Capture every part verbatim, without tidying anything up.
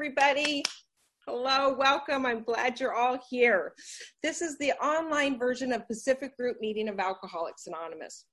everybody. Hello, welcome. I'm glad you're all here. This is the online version of Pacific Group Meeting of Alcoholics Anonymous.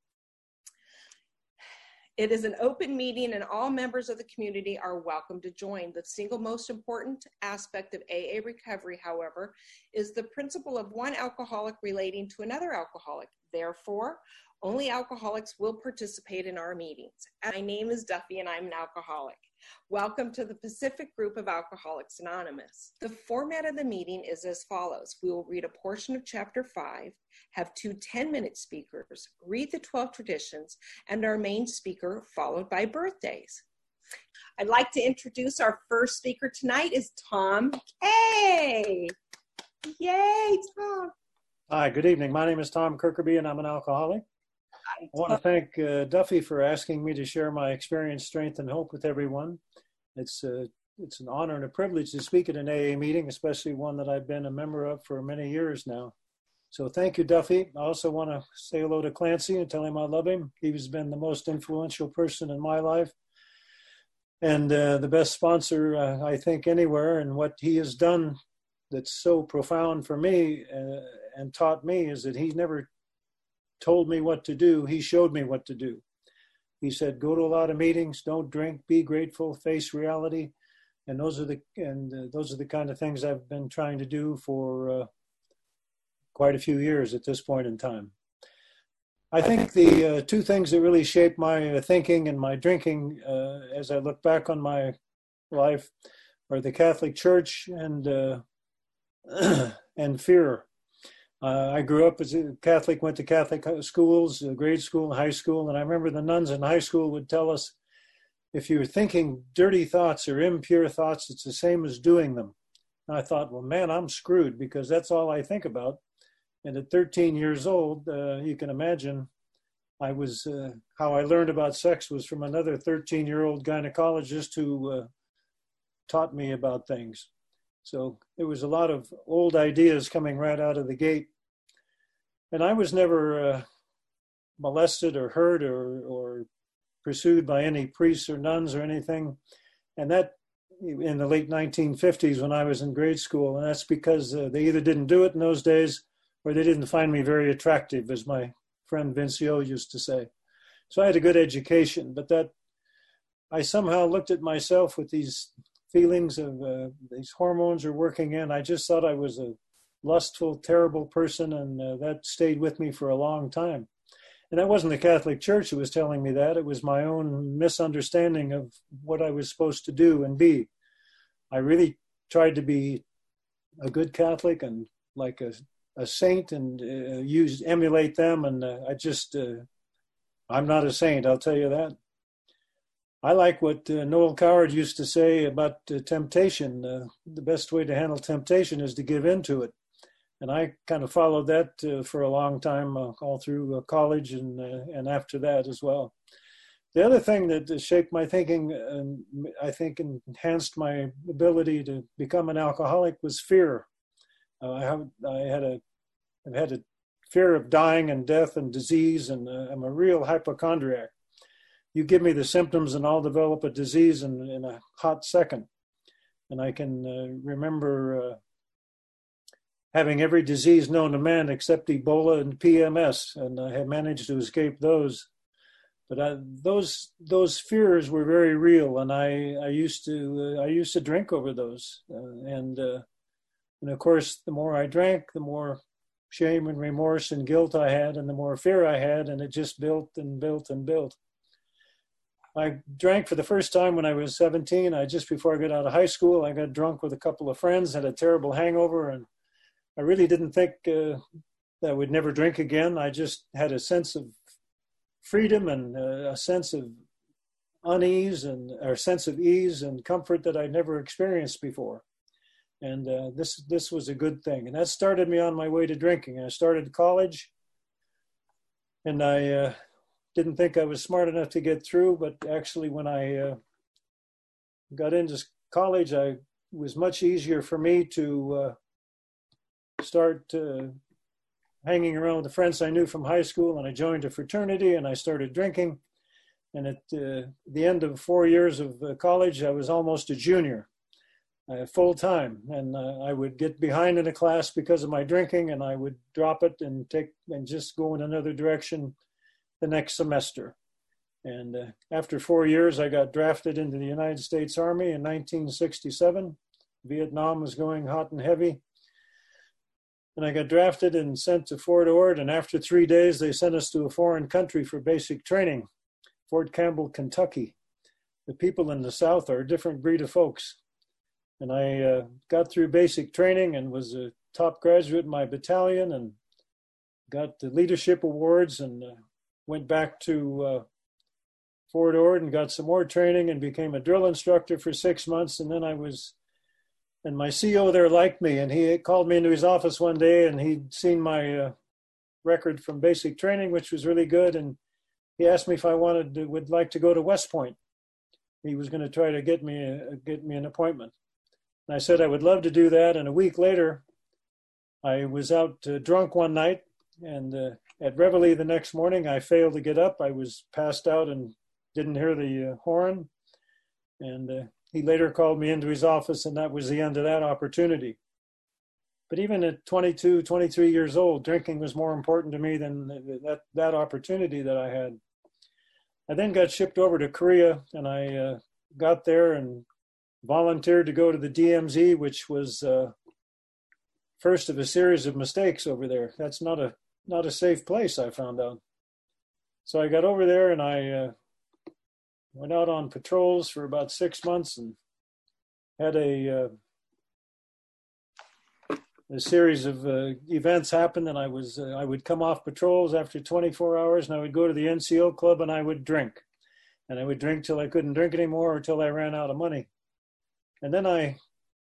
It is an open meeting and all members of the community are welcome to join. The single most important aspect of A A recovery, however, is the principle of one alcoholic relating to another alcoholic. Therefore, only alcoholics will participate in our meetings. My name is Duffy and I'm an alcoholic. Welcome to the Pacific Group of Alcoholics Anonymous. The format of the meeting is as follows. We will read a portion of chapter five, have two ten-minute speakers, read the twelve traditions, and our main speaker followed by birthdays. I'd like to introduce our first speaker tonight is Tom K. Yay, Tom. Hi, good evening. My name is Tom Kirkerby and I'm an alcoholic. I want to thank uh, Duffy for asking me to share my experience, strength, and hope with everyone. It's, uh, it's an honor and a privilege to speak at an A A meeting, especially one that I've been a member of for many years now. So thank you, Duffy. I also want to say hello to Clancy and tell him I love him. He's been the most influential person in my life and uh, the best sponsor, uh, I think, anywhere. And what he has done that's so profound for me uh, and taught me is that he's never told me what to do. He showed me what to do. He said, go to a lot of meetings, don't drink, be grateful, face reality. And those are the, and uh, those are the kind of things I've been trying to do for uh, quite a few years at this point in time. I think the uh, two things that really shaped my uh, thinking and my drinking uh, as I look back on my life are the Catholic Church and, uh, and fear. Uh, I grew up as a Catholic, went to Catholic schools, uh, grade school, high school, and I remember the nuns in high school would tell us, if you're thinking dirty thoughts or impure thoughts, it's the same as doing them. And I thought, well, man, I'm screwed because that's all I think about. And at thirteen years old, uh, you can imagine, I was uh, how I learned about sex was from another thirteen-year-old gynecologist who uh, taught me about things. So there was a lot of old ideas coming right out of the gate. And I was never uh, molested or hurt or, or pursued by any priests or nuns or anything. And that in the late nineteen fifties when I was in grade school. And that's because uh, they either didn't do it in those days or they didn't find me very attractive, as my friend Vincio used to say. So I had a good education, but that I somehow looked at myself with these feelings of uh, these hormones are working in. I just thought I was a lustful, terrible person, and uh, that stayed with me for a long time. And that wasn't the Catholic Church who was telling me that. It was my own misunderstanding of what I was supposed to do and be. I really tried to be a good Catholic and like a, a saint and uh, use emulate them, and uh, I just, uh, I'm not a saint, I'll tell you that. I like what uh, Noel Coward used to say about uh, temptation. Uh, the best way to handle temptation is to give in to it. And I kind of followed that uh, for a long time, uh, all through uh, college and uh, and after that as well. The other thing that uh, shaped my thinking and I think enhanced my ability to become an alcoholic was fear. Uh, I, have, I had a, I've had a fear of dying and death and disease, and uh, I'm a real hypochondriac. You give me the symptoms and I'll develop a disease in, in a hot second. And I can uh, remember uh, having every disease known to man except Ebola and P M S, and I have managed to escape those. But I, those those fears were very real, and I I used to uh, I used to drink over those, uh, and uh, and of course the more I drank, the more shame and remorse and guilt I had, and the more fear I had, and it just built and built and built. I drank for the first time when I was seventeen. I just before I got out of high school, I got drunk with a couple of friends, had a terrible hangover, and I really didn't think uh, that I would never drink again. I just had a sense of freedom and uh, a sense of unease and or sense of ease and comfort that I'd never experienced before. And uh, this this was a good thing. And that started me on my way to drinking. I started college, and I uh, didn't think I was smart enough to get through. But actually, when I uh, got into college, I it was much easier for me to uh, start uh, hanging around with the friends I knew from high school, and I joined a fraternity, and I started drinking. And at uh, the end of four years of uh, college, I was almost a junior. uh, full time. And uh, I would get behind in a class because of my drinking, and I would drop it and take and just go in another direction the next semester. And uh, after four years, I got drafted into the United States Army in nineteen sixty-seven. Vietnam was going hot and heavy. And I got drafted and sent to Fort Ord. And after three days, they sent us to a foreign country for basic training, Fort Campbell, Kentucky. The people in the South are a different breed of folks. And I uh, got through basic training and was a top graduate in my battalion and got the leadership awards, and uh, went back to uh, Fort Ord and got some more training and became a drill instructor for six months. And then I was, and my C O there liked me, and he called me into his office one day, and he'd seen my uh, record from basic training, which was really good. And he asked me if I wanted to, would like to go to West Point. He was going to try to get me, a, get me an appointment. And I said I would love to do that. And a week later, I was out uh, drunk one night, and uh, at Reveille the next morning, I failed to get up. I was passed out and didn't hear the uh, horn. And uh, he later called me into his office, and that was the end of that opportunity. But even at twenty-two, twenty-three years old, drinking was more important to me than that, that opportunity that I had. I then got shipped over to Korea, and I uh, got there and volunteered to go to the D M Z, which was uh, first of a series of mistakes over there. That's not a not a safe place, I found out. So I got over there, and I uh, went out on patrols for about six months and had a, uh, a series of uh, events happen. And I was uh, I would come off patrols after twenty-four hours, and I would go to the N C O club, and I would drink. And I would drink till I couldn't drink anymore, or till I ran out of money. And then I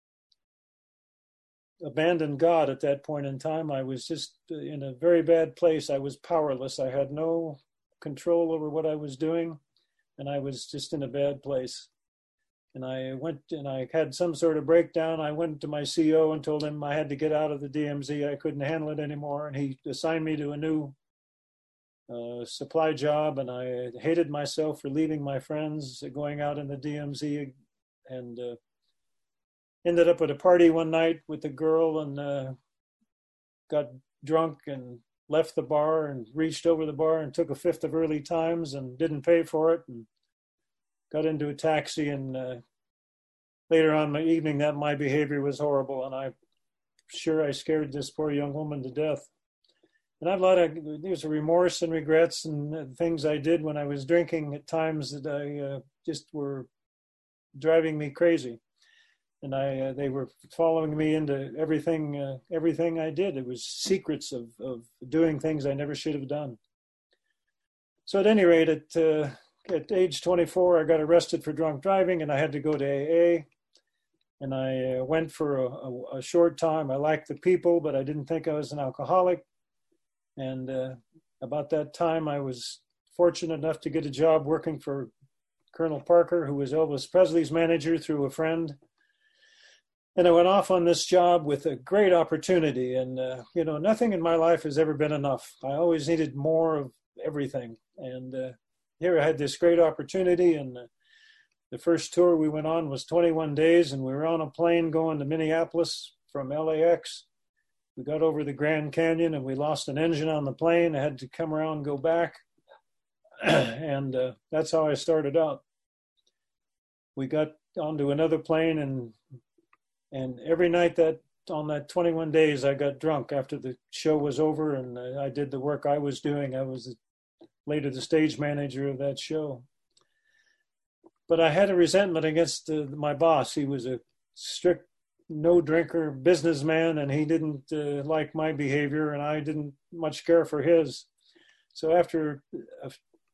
abandoned God at that point in time. I was just in a very bad place. I was powerless. I had no control over what I was doing, and I was just in a bad place. And I went and I had some sort of breakdown. I went to my C O and told him I had to get out of the D M Z. I couldn't handle it anymore. And he assigned me to a new uh, supply job. And I hated myself for leaving my friends, going out in the D M Z, and uh, ended up at a party one night with a girl, and uh, got drunk and left the bar and reached over the bar and took a fifth of early times and didn't pay for it, and got into a taxi. And uh, later on in the evening, that my behavior was horrible, and I'm sure I scared this poor young woman to death. And I have a lot of, there's a remorse and regrets and things I did when I was drinking at times that I uh, just were driving me crazy. And I, uh, they were following me into everything, uh, everything I did. It was secrets of, of doing things I never should have done. So at any rate, at, uh, at age twenty-four, I got arrested for drunk driving, and I had to go to A A. And I uh, went for a, a, a short time. I liked the people, but I didn't think I was an alcoholic. And uh, about that time, I was fortunate enough to get a job working for Colonel Parker, who was Elvis Presley's manager through a friend. And I went off on this job with a great opportunity. And, uh, you know, nothing in my life has ever been enough. I always needed more of everything. And uh, here I had this great opportunity. And uh, the first tour we went on was twenty-one days. And we were on a plane going to Minneapolis from L A X. We got over the Grand Canyon, and we lost an engine on the plane. I had to come around and go back. and uh, that's how I started out. We got onto another plane, and And every night that on that twenty-one days, I got drunk after the show was over, and I did the work I was doing. I was later the stage manager of that show. But I had a resentment against uh, my boss. He was a strict no drinker businessman, and he didn't uh, like my behavior, and I didn't much care for his. So after a,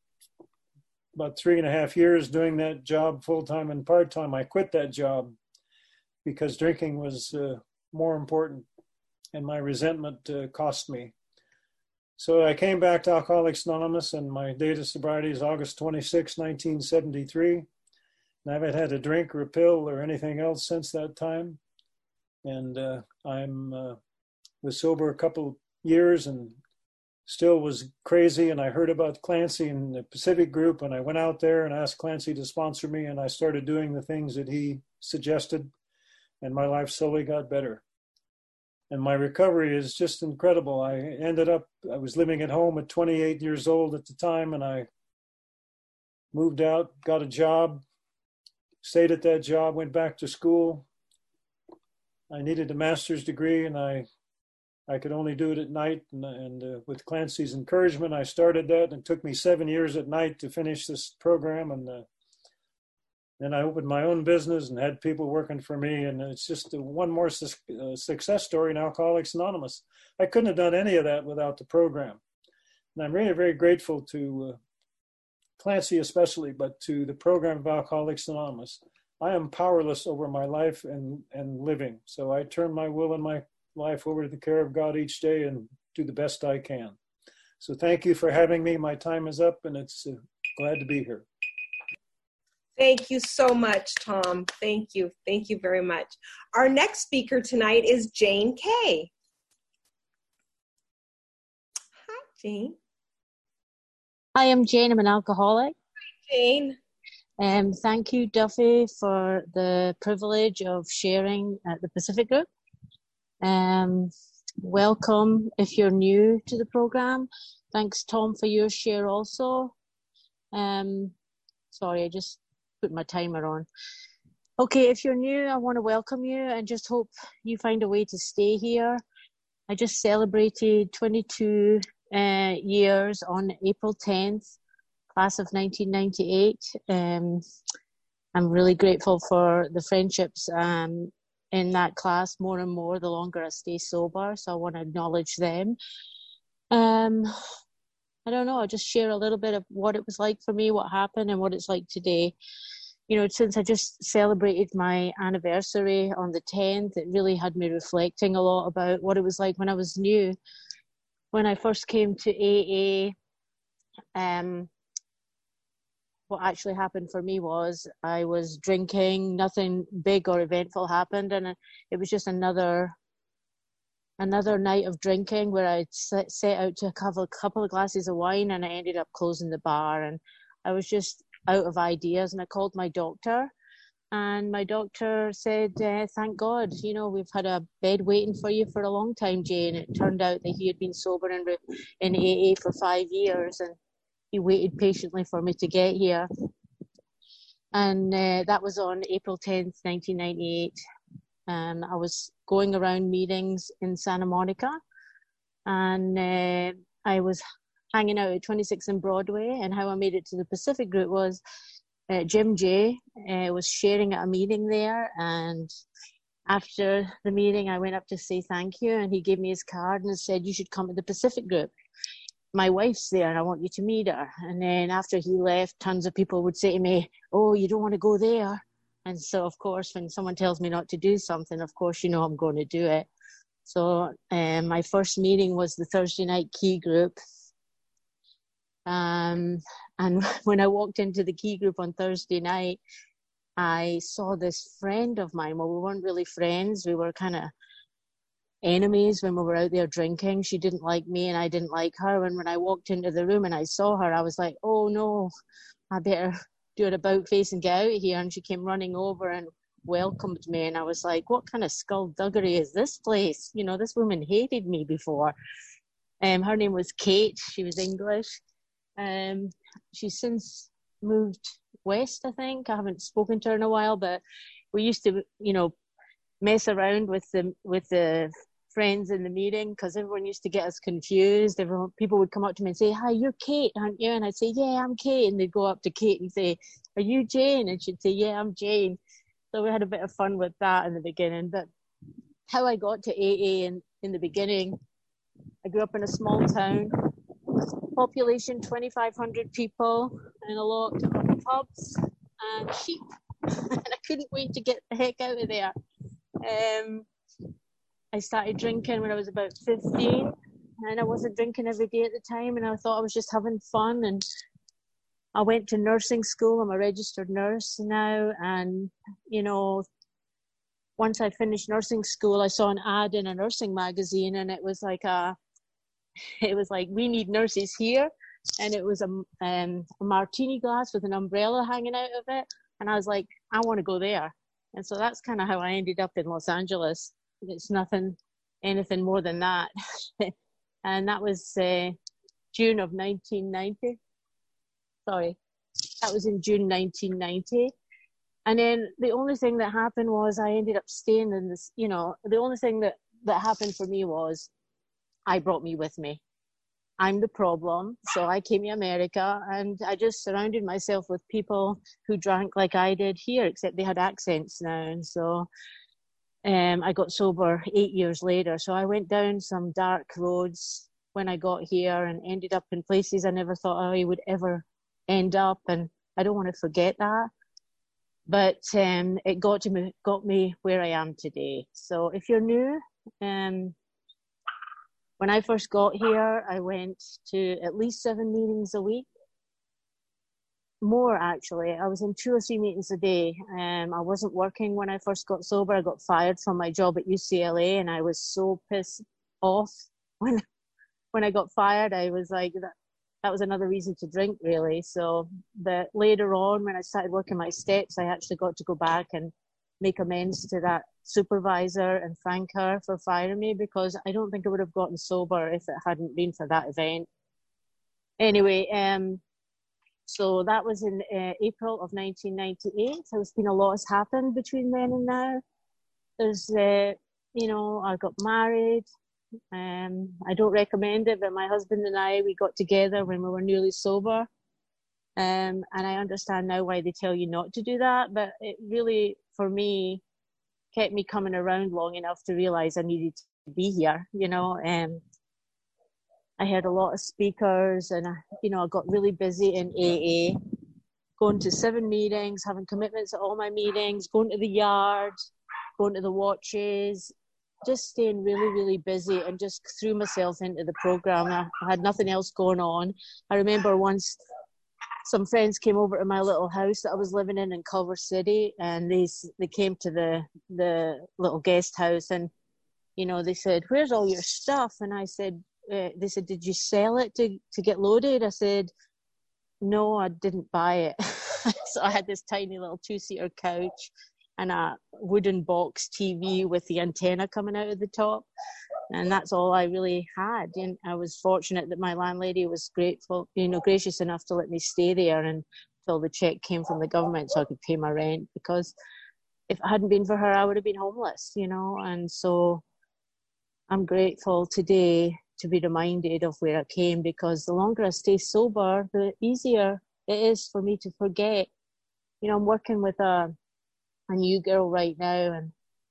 about three and a half years doing that job full-time and part-time, I quit that job, because drinking was uh, more important, and my resentment uh, cost me. So I came back to Alcoholics Anonymous, and my date of sobriety is August twenty-sixth, nineteen seventy-three. And I haven't had a drink or a pill or anything else since that time. And uh, I'm uh, was sober a couple years and still was crazy. And I heard about Clancy and the Pacific Group, and I went out there and asked Clancy to sponsor me, and I started doing the things that he suggested. and my life slowly got better. And my recovery is just incredible. I ended up, I was living at home at twenty-eight years old at the time, and I moved out, got a job, stayed at that job, went back to school. I needed a master's degree, and I I could only do it at night. And, and uh, with Clancy's encouragement, I started that. And it took me seven years at night to finish this program. And uh, then I opened my own business and had people working for me. And it's just one more su- uh, success story in Alcoholics Anonymous. I couldn't have done any of that without the program. And I'm really very grateful to uh, Clancy especially, but to the program of Alcoholics Anonymous. I am powerless over my life and, and living. So I turn my will and my life over to the care of God each day and do the best I can. So thank you for having me. My time is up, and it's uh, glad to be here. Thank you so much, Tom. Thank you. Thank you very much. Our next speaker tonight is Jane Kay. Hi, Jane. Hi, I'm Jane. I'm an alcoholic. Hi, Jane. Um, thank you, Duffy, for the privilege of sharing at the Pacific Group. Um, welcome if you're new to the program. Thanks, Tom, for your share also. Um, sorry, I just put my timer on. Okay, if you're new, I want to welcome you and just hope you find a way to stay here. I just celebrated twenty-two uh, years on April tenth, class of nineteen ninety-eight. Um, I'm really grateful for the friendships um, in that class more and more the longer I stay sober, so I want to acknowledge them. Um, I don't know, I'll just share a little bit of what it was like for me, what happened, and what it's like today. You know, since I just celebrated my anniversary on the tenth, it really had me reflecting a lot about what it was like when I was new. When I first came to A A, um, what actually happened for me was I was drinking, nothing big or eventful happened, and it was just another another night of drinking where I set, set out to have a couple of glasses of wine, and I ended up closing the bar, and I was just out of ideas, and I called my doctor, and my doctor said, uh, thank God, you know, we've had a bed waiting for you for a long time, Jane. It turned out that he had been sober in, in A A for five years, and he waited patiently for me to get here. And uh, that was on April tenth, nineteen ninety-eight. Um, I was going around meetings in Santa Monica, and uh, I was hanging out at twenty-six and Broadway. And how I made it to the Pacific Group was uh, Jim J uh, was sharing at a meeting there. And after the meeting, I went up to say thank you, and he gave me his card and said, you should come to the Pacific Group. My wife's there and I want you to meet her. And then after he left, tons of people would say to me, oh, you don't want to go there. And so, of course, when someone tells me not to do something, of course, you know I'm going to do it. So um, my first meeting was the Thursday night key group. Um, and when I walked into the key group on Thursday night, I saw this friend of mine. Well, we weren't really friends. We were kind of enemies when we were out there drinking. She didn't like me and I didn't like her. And when I walked into the room and I saw her, I was like, oh no, I better do an about face and get out of here. And she came running over and welcomed me. And I was like, what kind of skullduggery is this place? You know, this woman hated me before. Um, her name was Kate. She was English. Um, she's since moved west, I think. I haven't spoken to her in a while, but we used to, you know, mess around with the with the friends in the meeting because everyone used to get us confused. Everyone, people would come up to me and say, hi, you're Kate, aren't you? And I'd say, yeah, I'm Kate. And they'd go up to Kate and say, are you Jane? And she'd say, yeah, I'm Jane. So we had a bit of fun with that in the beginning. But how I got to A A in, in the beginning, I grew up in a small town, population twenty-five hundred people, and a lot of pubs and sheep. And I couldn't wait to get the heck out of there. Um, I started drinking when I was about fifteen, and I wasn't drinking every day at the time, and I thought I was just having fun. And I went to nursing school. I'm a registered nurse now, and you know, once I finished nursing school, I saw an ad in a nursing magazine, and it was like a, it was like, we need nurses here, and it was a, um, a martini glass with an umbrella hanging out of it, and I was like, I want to go there. And so that's kind of how I ended up in Los Angeles. It's nothing, anything more than that. And that was uh, June of nineteen ninety. Sorry, that was in June nineteen ninety. And then the only thing that happened was I ended up staying in this, you know, the only thing that, that happened for me was I brought me with me. I'm the problem. So I came to America and I just surrounded myself with people who drank like I did here, except they had accents now. And so um, I got sober eight years later. So I went down some dark roads when I got here and ended up in places I never thought I would ever end up. And I don't want to forget that. But um, it got to me, got me where I am today. So if you're new, um, when I first got here, I went to at least seven meetings a week. More, actually. I was in two or three meetings a day. Um, I wasn't working when I first got sober. I got fired from my job at U C L A, and I was so pissed off when when I got fired. I was like, that, that was another reason to drink, really. So, but later on, when I started working my steps, I actually got to go back and make amends to that supervisor and thank her for firing me, because I don't think I would have gotten sober if it hadn't been for that event. Anyway, um, so that was in uh, April of nineteen ninety-eight. So it's been a lot has happened between then and now. There's, uh, you know, I got married. Um, I don't recommend it, but my husband and I, we got together when we were newly sober. Um, and I understand now why they tell you not to do that, but it really, for me, kept me coming around long enough to realize I needed to be here, you know. Um, I heard a lot of speakers, and, I, you know, I got really busy in A A, going to seven meetings, having commitments at all my meetings, going to the yard, going to the watches, just staying really, really busy, and just threw myself into the program. I, I had nothing else going on. I remember once some friends came over to my little house that I was living in in Culver City, and they they came to the the little guest house, and you know, they said, "Where's all your stuff?" And I said, uh, "They said, did you sell it to to get loaded?" I said, "No, I didn't buy it." So I had this tiny little two-seater couch and a wooden box T V with the antenna coming out of the top. And that's all I really had. And I was fortunate that my landlady was grateful, you know, gracious enough to let me stay there until the check came from the government so I could pay my rent. Because if it hadn't been for her, I would have been homeless, you know. And so I'm grateful today to be reminded of where I came, because the longer I stay sober, the easier it is for me to forget. You know, I'm working with a, a new girl right now, and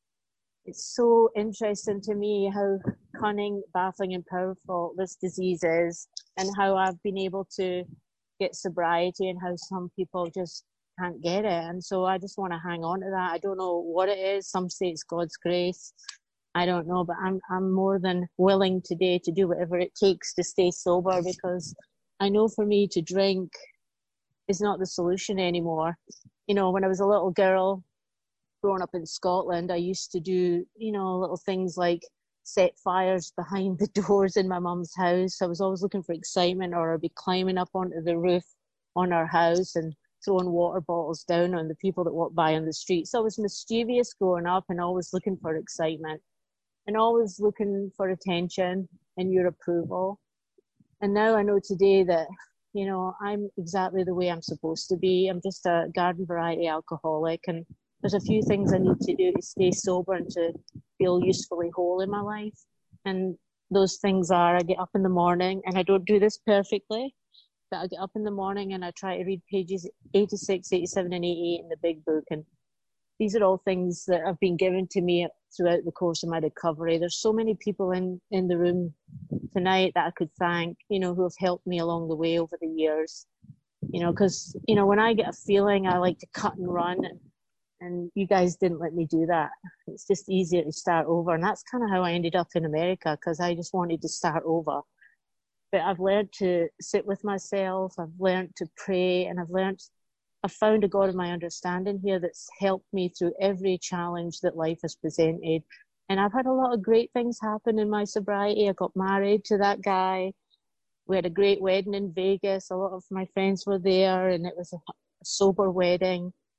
it's so interesting to me how cunning, baffling, and powerful this disease is, and how I've been able to get sobriety, and how some people just can't get it. And so I just want to hang on to that. I don't know what it is. Some say it's God's grace. I don't know, but I'm I'm more than willing today to do whatever it takes to stay sober, because I know for me to drink is not the solution anymore. You know, when I was a little girl, growing up in Scotland, I used to do, you know, little things like set fires behind the doors in my mum's house. I was always looking for excitement, or I'd be climbing up onto the roof on our house and throwing water bottles down on the people that walked by on the street. So I was mischievous growing up and always looking for excitement and always looking for attention and your approval. And now I know today that, you know, I'm exactly the way I'm supposed to be. I'm just a garden variety alcoholic, and there's a few things I need to do to stay sober and to feel usefully whole in my life. And those things are, I get up in the morning, and I don't do this perfectly, but I get up in the morning and I try to read pages eighty-six, eighty-seven, and eighty-eight in the big book. And these are all things that have been given to me throughout the course of my recovery. There's so many people in, in the room tonight that I could thank, you know, who have helped me along the way over the years. You know, because, you know, when I get a feeling, I like to cut and run, and, and you guys didn't let me do that. It's just easier to start over. And that's kind of how I ended up in America, because I just wanted to start over. But I've learned to sit with myself. I've learned to pray, and I've learned, I've found a God of my understanding here that's helped me through every challenge that life has presented. And I've had a lot of great things happen in my sobriety. I got married to that guy. We had a great wedding in Vegas. A lot of my friends were there, and it was a sober wedding.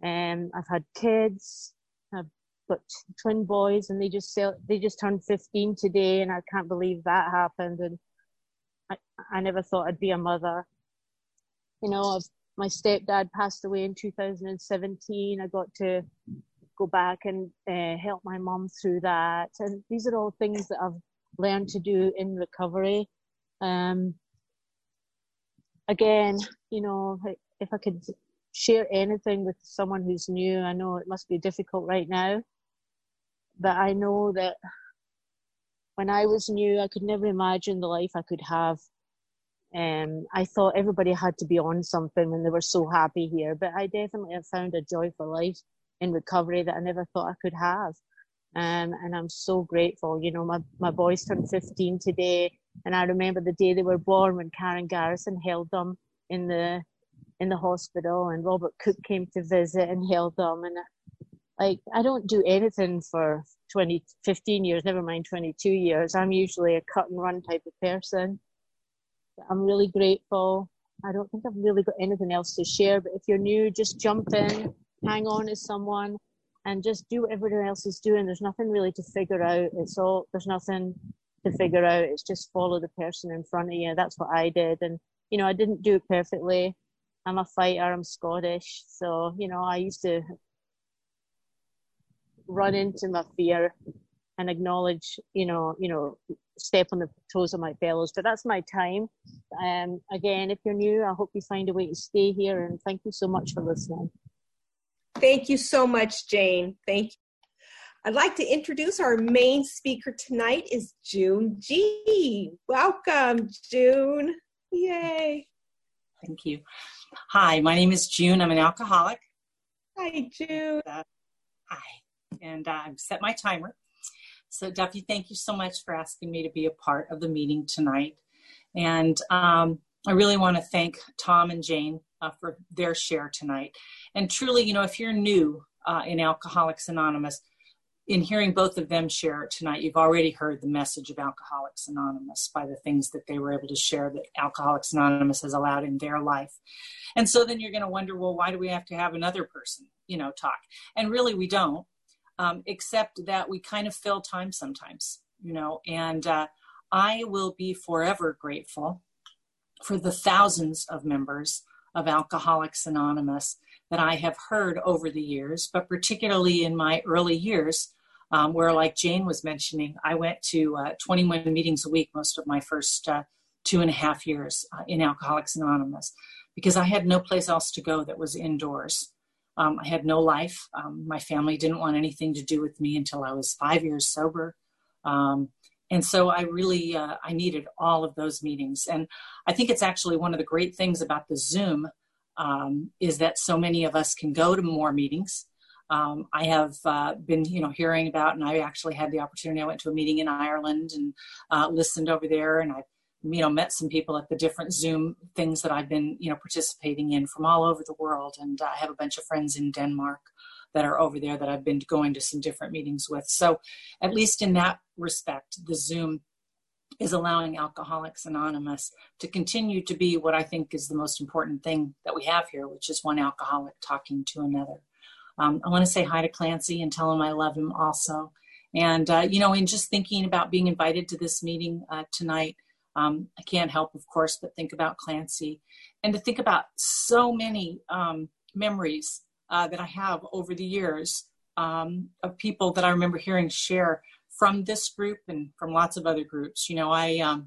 Um, I've had kids. I've got twin boys, and they just sell, they just turned fifteen today, and I can't believe that happened. And I, I never thought I'd be a mother. You know, I've, my stepdad passed away in two thousand seventeen. I got to go back and uh, help my mom through that. And these are all things that I've learned to do in recovery. Um, again, you know, if I could share anything with someone who's new, I know it must be difficult right now, but I know that when I was new, I could never imagine the life I could have. Um, I thought everybody had to be on something when they were so happy here, but I definitely have found a joy for life in recovery that I never thought I could have. Um, and I'm so grateful. You know, my, my boys turned fifteen today, and I remember the day they were born when Karen Garrison held them in the in the hospital, and Robert Cook came to visit and held them. And like, I don't do anything for twenty, fifteen years, never mind twenty-two years. I'm usually a cut and run type of person. I'm really grateful. I don't think I've really got anything else to share, but if you're new, just jump in, hang on to someone, and just do what everyone else is doing. There's nothing really to figure out. It's all, there's nothing to figure out. It's just follow the person in front of you. That's what I did. And, you know, I didn't do it perfectly. I'm a fighter. I'm Scottish. So, you know, I used to run into my fear and acknowledge, you know, you know, step on the toes of my fellows. But that's my time. Um, again, if you're new, I hope you find a way to stay here. And thank you so much for listening. Thank you so much, Jane. Thank you. I'd like to introduce our main speaker tonight is June G. Welcome, June. Yay. Thank you. Hi, my name is June. I'm an alcoholic. Hi, June. Uh, hi. And uh, I've set my timer. So, Duffy, thank you so much for asking me to be a part of the meeting tonight. And um, I really want to thank Tom and Jane uh, for their share tonight. And truly, you know, if you're new uh, in Alcoholics Anonymous, in hearing both of them share tonight, you've already heard the message of Alcoholics Anonymous by the things that they were able to share that Alcoholics Anonymous has allowed in their life. And so then you're going to wonder, well, why do we have to have another person, you know, talk? And really we don't, um, except that we kind of fill time sometimes, you know, and uh, I will be forever grateful for the thousands of members of Alcoholics Anonymous that I have heard over the years, but particularly in my early years, um, where, like Jane was mentioning, I went to uh, twenty-one meetings a week most of my first uh, two and a half years uh, in Alcoholics Anonymous, because I had no place else to go that was indoors. Um, I had no life. Um, my family didn't want anything to do with me until I was five years sober. Um, and so I really, uh, I needed all of those meetings. And I think it's actually one of the great things about the Zoom Um, is that so many of us can go to more meetings. Um, I have uh, been, you know, hearing about, and I actually had the opportunity. I went to a meeting in Ireland and uh, listened over there, and I, you know, met some people at the different Zoom things that I've been, you know, participating in from all over the world. And I have a bunch of friends in Denmark that are over there that I've been going to some different meetings with. So at least in that respect, the Zoom is allowing Alcoholics Anonymous to continue to be what I think is the most important thing that we have here, which is one alcoholic talking to another. Um, I want to say hi to Clancy and tell him I love him also. And, uh, you know, in just thinking about being invited to this meeting uh, tonight, um, I can't help, of course, but think about Clancy and to think about so many um, memories uh, that I have over the years um, of people that I remember hearing share from this group and from lots of other groups. You know, I um,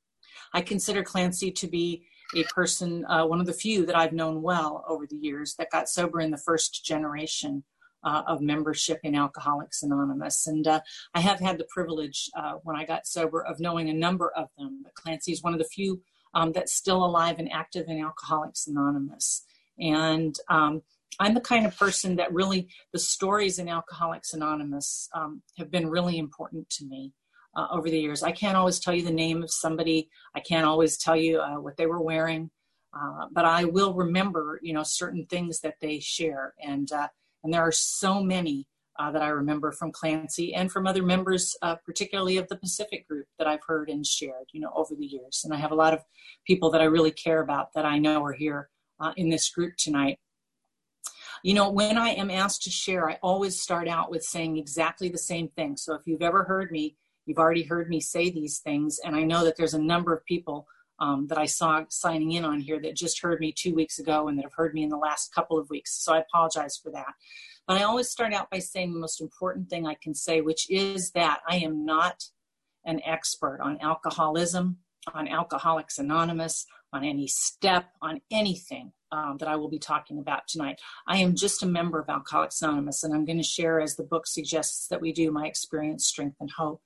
I consider Clancy to be a person, uh, one of the few that I've known well over the years that got sober in the first generation uh, of membership in Alcoholics Anonymous. And uh, I have had the privilege uh, when I got sober of knowing a number of them. But Clancy is one of the few um, that's still alive and active in Alcoholics Anonymous. And um, I'm the kind of person that really, the stories in Alcoholics Anonymous um, have been really important to me uh, over the years. I can't always tell you the name of somebody. I can't always tell you uh, what they were wearing, uh, but I will remember, you know, certain things that they share. And uh, and there are so many uh, that I remember from Clancy and from other members, uh, particularly of the Pacific group, that I've heard and shared, you know, over the years. And I have a lot of people that I really care about that I know are here uh, in this group tonight. You know, when I am asked to share, I always start out with saying exactly the same thing. So if you've ever heard me, you've already heard me say these things. And I know that there's a number of people um, that I saw signing in on here that just heard me two weeks ago and that have heard me in the last couple of weeks. So I apologize for that. But I always start out by saying the most important thing I can say, which is that I am not an expert on alcoholism, on Alcoholics Anonymous, on any step, on anything um, that I will be talking about tonight. I am just a member of Alcoholics Anonymous, and I'm going to share, as the book suggests that we do, my experience, strength, and hope.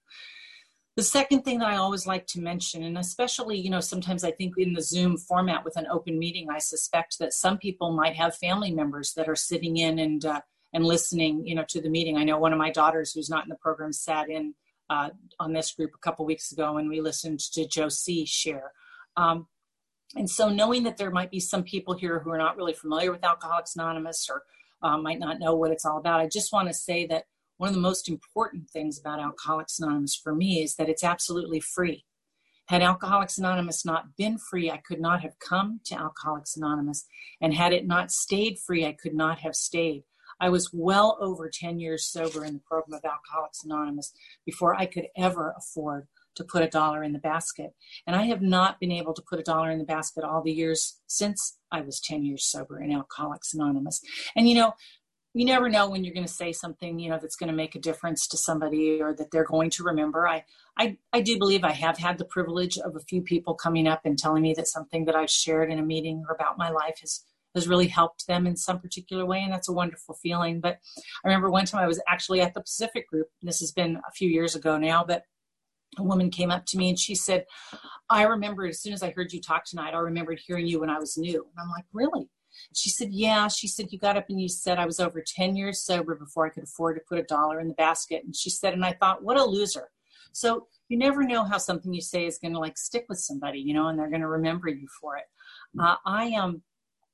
The second thing that I always like to mention, and especially, you know, sometimes I think in the Zoom format with an open meeting, I suspect that some people might have family members that are sitting in and uh, and listening, you know, to the meeting. I know one of my daughters who's not in the program sat in uh, on this group a couple weeks ago, and we listened to Josie share. Um, and so knowing that there might be some people here who are not really familiar with Alcoholics Anonymous or uh, might not know what it's all about, I just want to say that one of the most important things about Alcoholics Anonymous for me is that it's absolutely free. Had Alcoholics Anonymous not been free, I could not have come to Alcoholics Anonymous. And had it not stayed free, I could not have stayed. I was well over ten years sober in the program of Alcoholics Anonymous before I could ever afford to put a dollar in the basket. And I have not been able to put a dollar in the basket all the years since I was ten years sober in Alcoholics Anonymous. And, you know, you never know when you're going to say something, you know, that's going to make a difference to somebody or that they're going to remember. I, I, I do believe I have had the privilege of a few people coming up and telling me that something that I've shared in a meeting or about my life has, has really helped them in some particular way. And that's a wonderful feeling. But I remember one time I was actually at the Pacific Group. This has been a few years ago now, but a woman came up to me and she said, I remember as soon as I heard you talk tonight, I remembered hearing you when I was new. And I'm like, really? She said, yeah. She said, you got up and you said I was over ten years sober before I could afford to put a dollar in the basket. And she said, and I thought, what a loser. So you never know how something you say is going to like stick with somebody, you know, and they're going to remember you for it. Uh, I am, um,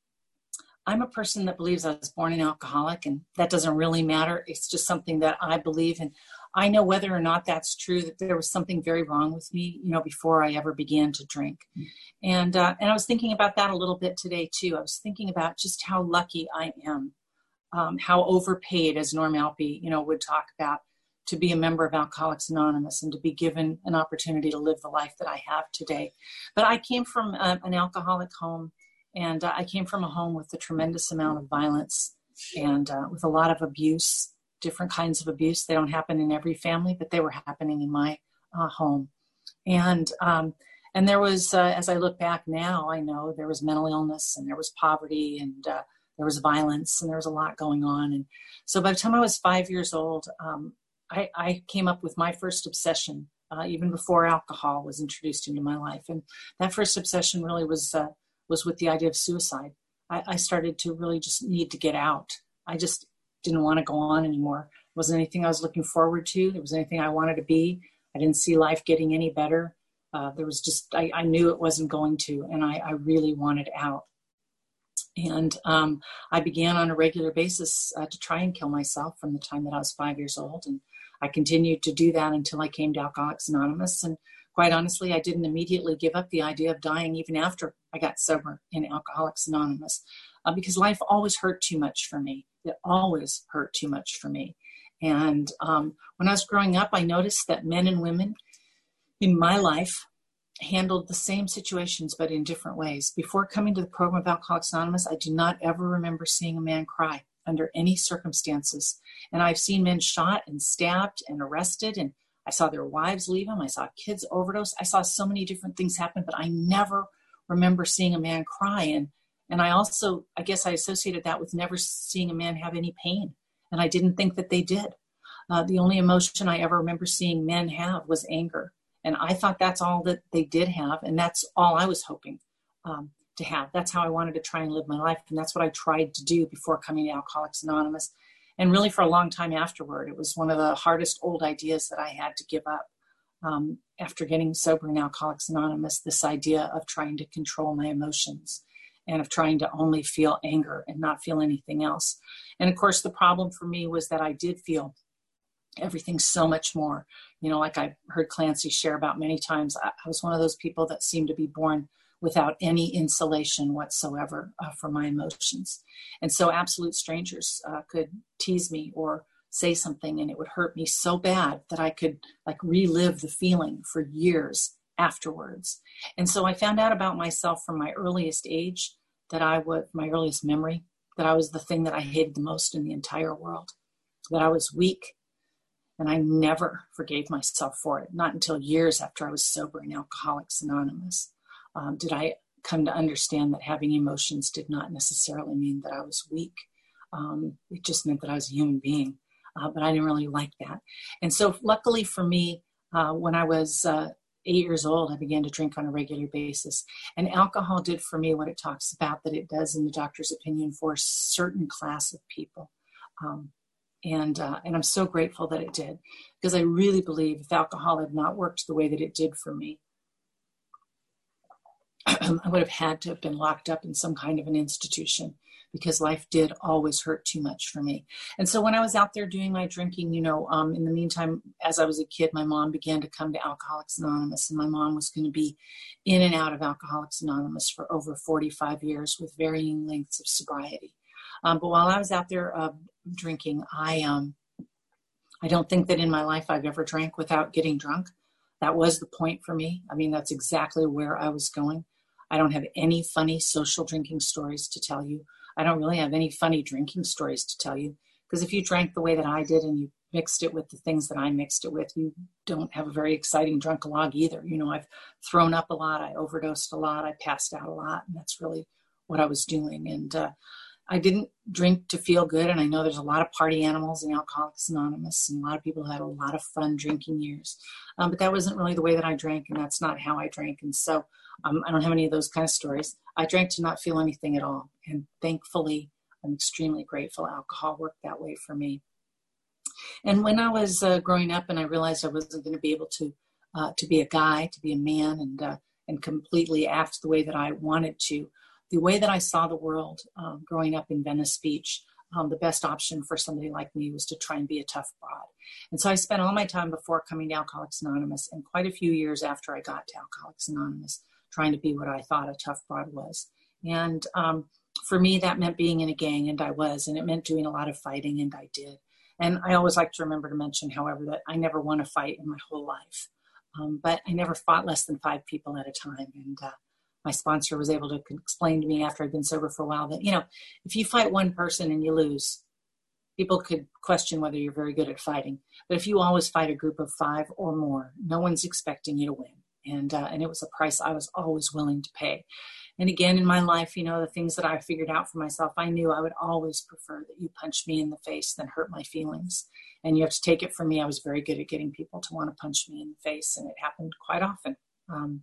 I'm a person that believes I was born an alcoholic, and that doesn't really matter. It's just something that I believe in. I know whether or not that's true, that there was something very wrong with me, you know, before I ever began to drink. And uh, and I was thinking about that a little bit today, too. I was thinking about just how lucky I am, um, how overpaid, as Norm Alpe, you know, would talk about, to be a member of Alcoholics Anonymous and to be given an opportunity to live the life that I have today. But I came from uh, an alcoholic home, and uh, I came from a home with a tremendous amount of violence and uh, with a lot of abuse. Different kinds of abuse. They don't happen in every family, but they were happening in my uh, home. And um, and there was, uh, as I look back now, I know there was mental illness and there was poverty and uh, there was violence and there was a lot going on. And so by the time I was five years old, um, I, I came up with my first obsession, uh, even before alcohol was introduced into my life. And that first obsession really was uh, was with the idea of suicide. I, I started to really just need to get out. I just didn't want to go on anymore. It wasn't anything I was looking forward to. There was anything I wanted to be. I didn't see life getting any better. Uh, there was just, I, I knew it wasn't going to, and I, I really wanted out. And um, I began on a regular basis uh, to try and kill myself from the time that I was five years old. And I continued to do that until I came to Alcoholics Anonymous. And quite honestly, I didn't immediately give up the idea of dying even after I got sober in Alcoholics Anonymous, uh, because life always hurt too much for me. It always hurt too much for me. And um, when I was growing up, I noticed that men and women in my life handled the same situations, but in different ways. Before coming to the program of Alcoholics Anonymous, I do not ever remember seeing a man cry under any circumstances. And I've seen men shot and stabbed and arrested, and I saw their wives leave them. I saw kids overdose. I saw so many different things happen, but I never remember seeing a man cry. And And I also, I guess I associated that with never seeing a man have any pain. And I didn't think that they did. Uh, the only emotion I ever remember seeing men have was anger. And I thought that's all that they did have. And that's all I was hoping um, to have. That's how I wanted to try and live my life. And that's what I tried to do before coming to Alcoholics Anonymous. And really for a long time afterward, it was one of the hardest old ideas that I had to give up. Um, after getting sober in Alcoholics Anonymous, this idea of trying to control my emotions and of trying to only feel anger and not feel anything else. And of course, the problem for me was that I did feel everything so much more. You know, like I heard Clancy share about many times, I, I was one of those people that seemed to be born without any insulation whatsoever uh, from my emotions. And so absolute strangers uh, could tease me or say something, and it would hurt me so bad that I could like relive the feeling for years afterwards. And so I found out about myself from my earliest age that I would, my earliest memory, that I was the thing that I hated the most in the entire world, that I was weak. And I never forgave myself for it. Not until years after I was sober in Alcoholics Anonymous um, did I come to understand that having emotions did not necessarily mean that I was weak. Um, it just meant that I was a human being. Uh, but I didn't really like that. And so luckily for me, uh, when I was uh, eight years old, I began to drink on a regular basis. And alcohol did for me what it talks about that it does in the doctor's opinion for a certain class of people. Um, And uh, and I'm so grateful that it did, because I really believe if alcohol had not worked the way that it did for me, I would have had to have been locked up in some kind of an institution, because life did always hurt too much for me. And so when I was out there doing my drinking, you know, um, in the meantime, as I was a kid, my mom began to come to Alcoholics Anonymous, and my mom was going to be in and out of Alcoholics Anonymous for over forty-five years with varying lengths of sobriety. Um, but while I was out there uh, drinking, I um, I don't think that in my life I've ever drank without getting drunk. That was the point for me. I mean, that's exactly where I was going. I don't have any funny social drinking stories to tell you. I don't really have any funny drinking stories to tell you, because if you drank the way that I did and you mixed it with the things that I mixed it with, you don't have a very exciting drunk-a-log either. You know, I've thrown up a lot. I overdosed a lot. I passed out a lot. And that's really what I was doing. And uh, I didn't drink to feel good. And I know there's a lot of party animals in Alcoholics Anonymous, and a lot of people who had a lot of fun drinking years. Um, but that wasn't really the way that I drank, and that's not how I drank. And so um, I don't have any of those kind of stories. I drank to not feel anything at all. And thankfully, I'm extremely grateful alcohol worked that way for me. And when I was uh, growing up and I realized I wasn't going to be able to uh, to be a guy, to be a man, and uh, and completely act the way that I wanted to, the way that I saw the world um, growing up in Venice Beach, um, the best option for somebody like me was to try and be a tough broad. And so I spent all my time before coming to Alcoholics Anonymous and quite a few years after I got to Alcoholics Anonymous trying to be what I thought a tough broad was. And um, for me, that meant being in a gang, and I was, and it meant doing a lot of fighting, and I did. And I always like to remember to mention, however, that I never won a fight in my whole life. Um, but I never fought less than five people at a time. And uh, my sponsor was able to explain to me after I'd been sober for a while that, you know, if you fight one person and you lose, people could question whether you're very good at fighting. But if you always fight a group of five or more, no one's expecting you to win. And uh, and it was a price I was always willing to pay. And again, in my life, you know, the things that I figured out for myself, I knew I would always prefer that you punch me in the face than hurt my feelings. And you have to take it from me. I was very good at getting people to want to punch me in the face, and it happened quite often. Um,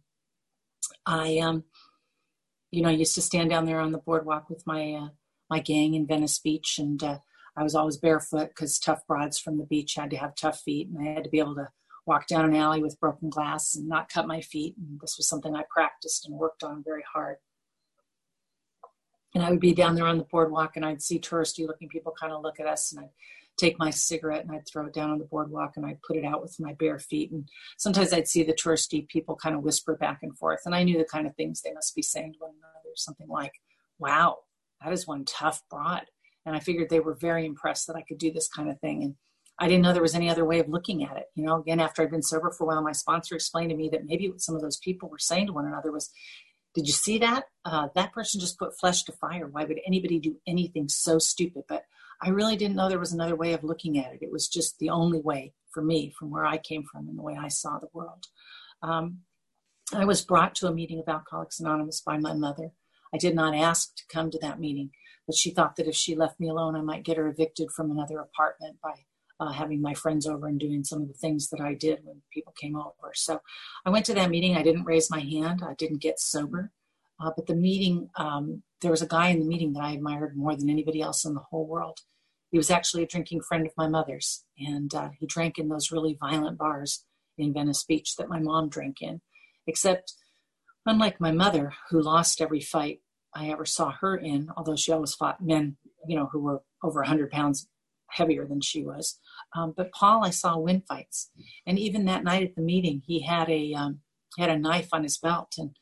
I, um, you know, used to stand down there on the boardwalk with my uh, my gang in Venice Beach, and uh, I was always barefoot because tough broads from the beach had to have tough feet, and I had to be able to walk down an alley with broken glass and not cut my feet. And this was something I practiced and worked on very hard. And I would be down there on the boardwalk, and I'd see touristy looking people kind of look at us, and I'd take my cigarette and I'd throw it down on the boardwalk, and I'd put it out with my bare feet. And sometimes I'd see the touristy people kind of whisper back and forth. And I knew the kind of things they must be saying to one another, something like, wow, that is one tough broad. And I figured they were very impressed that I could do this kind of thing. And I didn't know there was any other way of looking at it. You know, again, after I'd been sober for a while, my sponsor explained to me that maybe what some of those people were saying to one another was, did you see that? Uh, that person just put flesh to fire. Why would anybody do anything so stupid? But I really didn't know there was another way of looking at it. It was just the only way for me, from where I came from and the way I saw the world. Um, I was brought to a meeting of Alcoholics Anonymous by my mother. I did not ask to come to that meeting, but she thought that if she left me alone, I might get her evicted from another apartment by Uh, having my friends over and doing some of the things that I did when people came over. So I went to that meeting. I didn't raise my hand. I didn't get sober. Uh, but the meeting, um, there was a guy in the meeting that I admired more than anybody else in the whole world. He was actually a drinking friend of my mother's. And uh, he drank in those really violent bars in Venice Beach that my mom drank in. Except, unlike my mother, who lost every fight I ever saw her in, although she always fought men, you know, who were over one hundred pounds heavier than she was. Um, but Paul, I saw win fights. And even that night at the meeting, he had a um, had a knife on his belt, and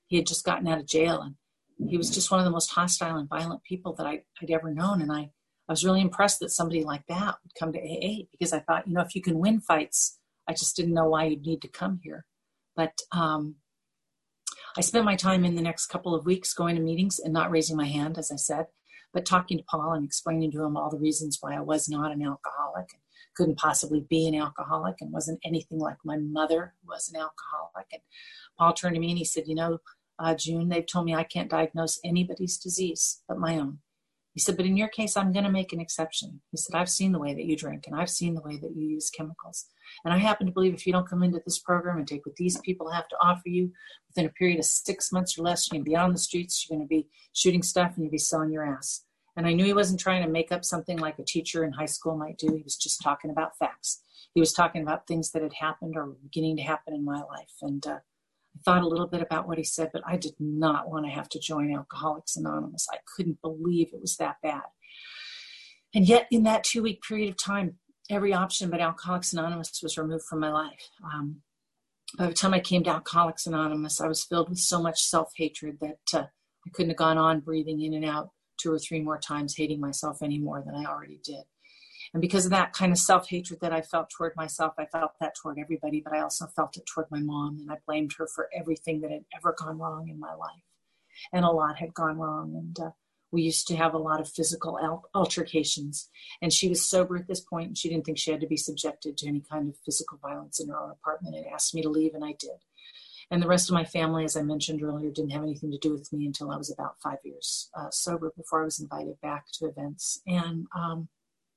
he had just gotten out of jail, and he was just one of the most hostile and violent people that I, I'd ever known. And I, I was really impressed that somebody like that would come to A A, because I thought, you know, if you can win fights, I just didn't know why you'd need to come here. But um, I spent my time in the next couple of weeks going to meetings and not raising my hand, as I said, but talking to Paul and explaining to him all the reasons why I was not an alcoholic and couldn't possibly be an alcoholic and wasn't anything like my mother who was an alcoholic. And Paul turned to me and he said, you know, uh, June, they've told me I can't diagnose anybody's disease but my own. He said, but in your case, I'm going to make an exception. He said, I've seen the way that you drink, and I've seen the way that you use chemicals. And I happen to believe if you don't come into this program and take what these people have to offer you, within a period of six months or less, you're going to be out on the streets, you're going to be shooting stuff, and you'll be selling your ass. And I knew he wasn't trying to make up something like a teacher in high school might do. He was just talking about facts. He was talking about things that had happened or were beginning to happen in my life. And uh, I thought a little bit about what he said, but I did not want to have to join Alcoholics Anonymous. I couldn't believe it was that bad. And yet in that two-week period of time, every option but Alcoholics Anonymous was removed from my life. Um, by the time I came to Alcoholics Anonymous, I was filled with so much self-hatred that uh, I couldn't have gone on breathing in and out two or three more times, hating myself any more than I already did. And because of that kind of self-hatred that I felt toward myself, I felt that toward everybody, but I also felt it toward my mom, and I blamed her for everything that had ever gone wrong in my life. And a lot had gone wrong, and uh, we used to have a lot of physical al- altercations. And she was sober at this point, and she didn't think she had to be subjected to any kind of physical violence in her own apartment, and asked me to leave, and I did. And the rest of my family, as I mentioned earlier, didn't have anything to do with me until I was about five years uh, sober, before I was invited back to events. And um,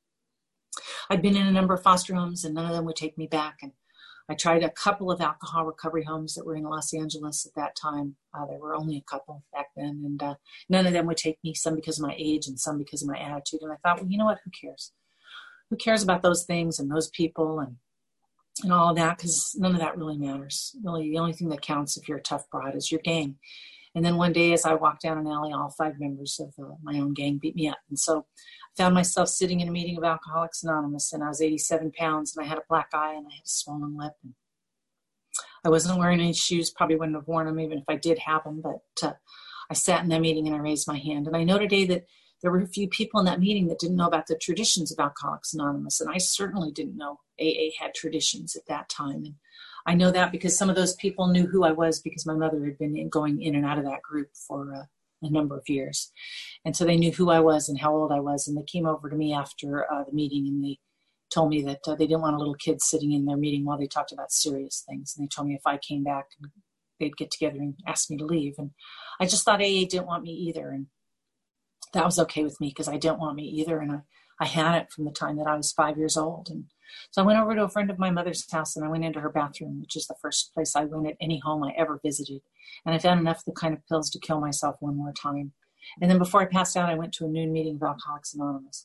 I'd been in a number of foster homes, and none of them would take me back. And I tried a couple of alcohol recovery homes that were in Los Angeles at that time. Uh, there were only a couple back then, and uh, none of them would take me, some because of my age and some because of my attitude. And I thought, well, you know what, who cares? Who cares about those things and those people and and all of that, because none of that really matters. Really, the only thing that counts if you're a tough broad is your gang. And then one day as I walked down an alley, all five members of uh, my own gang beat me up. And so I found myself sitting in a meeting of Alcoholics Anonymous, and I was eighty-seven pounds, and I had a black eye, and I had a swollen lip. And I wasn't wearing any shoes, probably wouldn't have worn them even if I did have them, but uh, I sat in that meeting and I raised my hand. And I know today that there were a few people in that meeting that didn't know about the traditions of Alcoholics Anonymous, and I certainly didn't know A A had traditions at that time. And I know that because some of those people knew who I was, because my mother had been in, going in and out of that group for uh, a number of years. And so they knew who I was and how old I was, and they came over to me after uh, the meeting, and they told me that uh, they didn't want a little kid sitting in their meeting while they talked about serious things. And they told me if I came back, they'd get together and ask me to leave. And I just thought A A didn't want me either. And that was okay with me, because I didn't want me either. And I, I had it from the time that I was five years old. And so I went over to a friend of my mother's house, and I went into her bathroom, which is the first place I went at any home I ever visited. And I found enough of the kind of pills to kill myself one more time. And then before I passed out, I went to a noon meeting of Alcoholics Anonymous.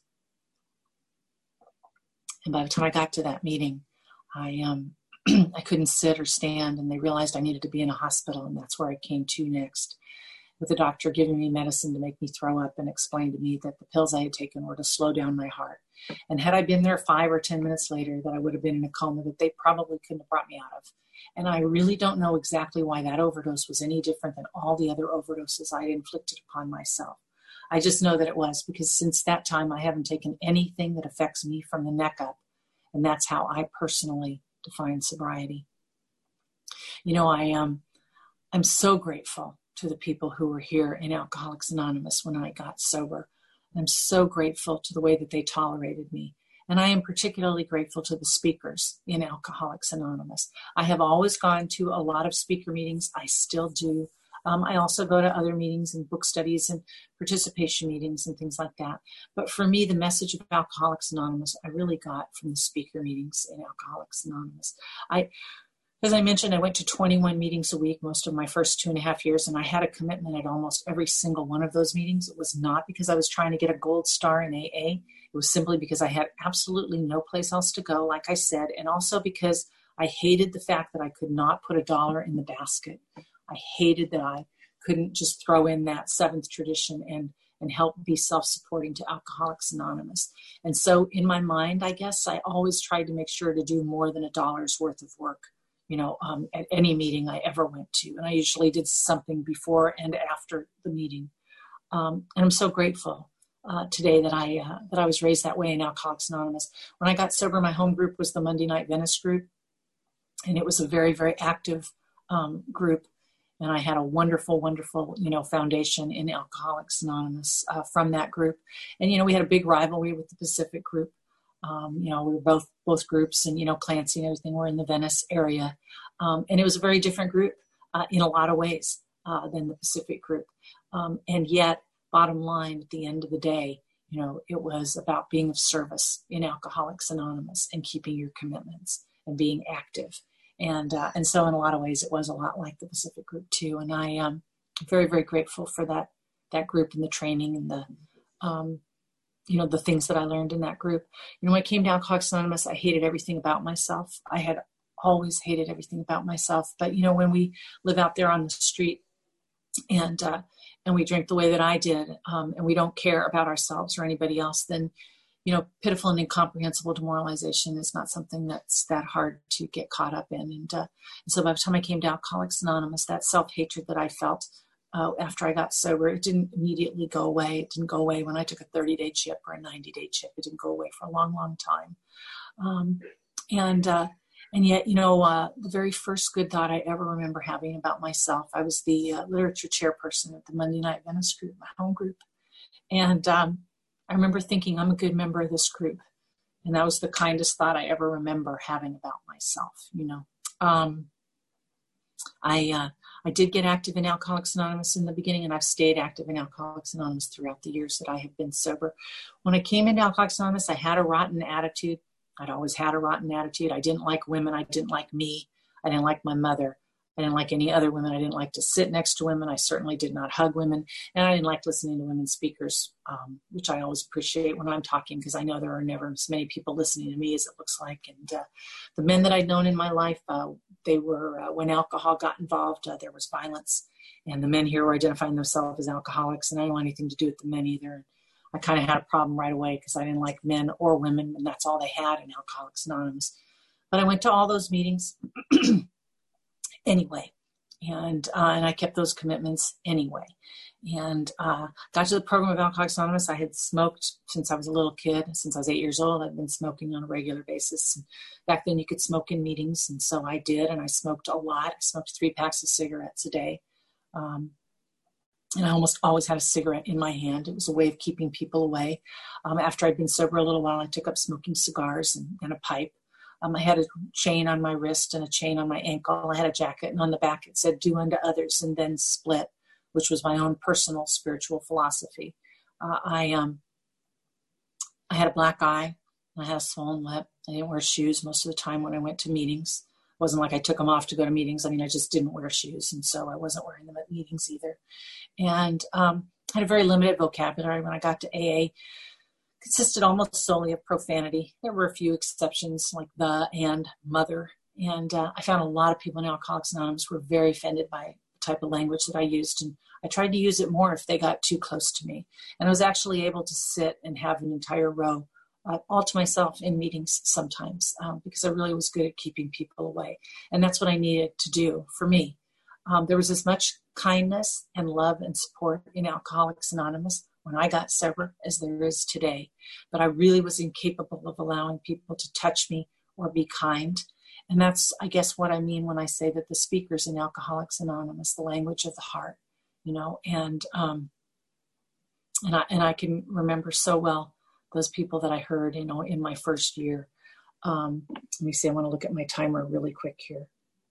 And by the time I got to that meeting, I um I couldn't sit or stand, and they realized I needed to be in a hospital, and that's where I came to next, with the doctor giving me medicine to make me throw up and explain to me that the pills I had taken were to slow down my heart. And had I been there five or ten minutes later, that I would have been in a coma that they probably couldn't have brought me out of. And I really don't know exactly why that overdose was any different than all the other overdoses I had inflicted upon myself. I just know that it was, because since that time, I haven't taken anything that affects me from the neck up. And that's how I personally define sobriety. You know, I am, um, I'm so grateful to the people who were here in Alcoholics Anonymous when I got sober. I'm so grateful to the way that they tolerated me. And I am particularly grateful to the speakers in Alcoholics Anonymous. I have always gone to a lot of speaker meetings. I still do. Um, I also go to other meetings and book studies and participation meetings and things like that. But for me, the message of Alcoholics Anonymous, I really got from the speaker meetings in Alcoholics Anonymous. I, as I mentioned, I went to twenty-one meetings a week most of my first two and a half years, and I had a commitment at almost every single one of those meetings. It was not because I was trying to get a gold star in A A. It was simply because I had absolutely no place else to go, like I said, and also because I hated the fact that I could not put a dollar in the basket. I hated that I couldn't just throw in that seventh tradition and, and help be self-supporting to Alcoholics Anonymous. And so in my mind, I guess, I always tried to make sure to do more than a dollar's worth of work you know, um, at any meeting I ever went to. And I usually did something before and after the meeting. Um, and I'm so grateful uh, today that I uh, that I was raised that way in Alcoholics Anonymous. When I got sober, my home group was the Monday Night Venice group. And it was a very, very active um, group. And I had a wonderful, wonderful, you know, foundation in Alcoholics Anonymous uh, from that group. And, you know, we had a big rivalry with the Pacific group. Um, you know, we were both, both groups, and, you know, Clancy and everything were in the Venice area. Um, and it was a very different group uh, in a lot of ways uh, than the Pacific group. Um, and yet, bottom line, at the end of the day, you know, it was about being of service in Alcoholics Anonymous and keeping your commitments and being active. And uh, and so in a lot of ways, it was a lot like the Pacific group too. And I am very, very grateful for that that group and the training and the, um, you know, the things that I learned in that group. You know, when I came to Alcoholics Anonymous, I hated everything about myself. I had always hated everything about myself. But, you know, when we live out there on the street and uh, and we drink the way that I did, um, and we don't care about ourselves or anybody else, then, you know, pitiful and incomprehensible demoralization is not something that's that hard to get caught up in. And, uh, and so by the time I came to Alcoholics Anonymous, that self-hatred that I felt uh, after I got sober, it didn't immediately go away. It didn't go away when I took a thirty-day chip or a ninety-day chip. It didn't go away for a long, long time. Um, and uh, and yet, you know, uh, the very first good thought I ever remember having about myself, I was the uh, literature chairperson at the Monday Night Venice group, my home group. And um, I remember thinking, I'm a good member of this group. And that was the kindest thought I ever remember having about myself, you know. Um, I uh, I did get active in Alcoholics Anonymous in the beginning, and I've stayed active in Alcoholics Anonymous throughout the years that I have been sober. When I came into Alcoholics Anonymous, I had a rotten attitude. I'd always had a rotten attitude. I didn't like women. I didn't like me. I didn't like my mother. I didn't like any other women. I didn't like to sit next to women. I certainly did not hug women. And I didn't like listening to women speakers, um, which I always appreciate when I'm talking, because I know there are never as many people listening to me as it looks like. And uh, the men that I'd known in my life, uh, they were, uh, when alcohol got involved, uh, there was violence. And the men here were identifying themselves as alcoholics, and I didn't want anything to do with the men either. I kind of had a problem right away because I didn't like men or women, and that's all they had in Alcoholics Anonymous. But I went to all those meetings anyway, and uh, and I kept those commitments anyway. And uh, got to the program of Alcoholics Anonymous. I had smoked since I was a little kid. Since I was eight years old, I'd been smoking on a regular basis. And back then, you could smoke in meetings, and so I did, and I smoked a lot. I smoked three packs of cigarettes a day. Um, and I almost always had a cigarette in my hand. It was a way of keeping people away. Um, after I'd been sober a little while, I took up smoking cigars and, and a pipe. Um, I had a chain on my wrist and a chain on my ankle. I had a jacket, and on the back it said, "Do unto others and then split," which was my own personal spiritual philosophy. Uh, I um, I had a black eye, and I had a swollen lip. I didn't wear shoes most of the time when I went to meetings. It wasn't like I took them off to go to meetings. I mean, I just didn't wear shoes, and so I wasn't wearing them at meetings either. And um, I had a very limited vocabulary when I got to A A. Consisted almost solely of profanity. There were a few exceptions like the and mother. And uh, I found a lot of people in Alcoholics Anonymous were very offended by the type of language that I used. And I tried to use it more if they got too close to me. And I was actually able to sit and have an entire row uh, all to myself in meetings sometimes um, because I really was good at keeping people away. And that's what I needed to do for me. Um, there was as much kindness and love and support in Alcoholics Anonymous when I got sober as there is today. But I really was incapable of allowing people to touch me or be kind. And that's, I guess, what I mean when I say that the speakers in Alcoholics Anonymous, the language of the heart, you know, and um, and I and I can remember so well those people that I heard, you know, in my first year. Um, let me see, I want to look at my timer really quick here.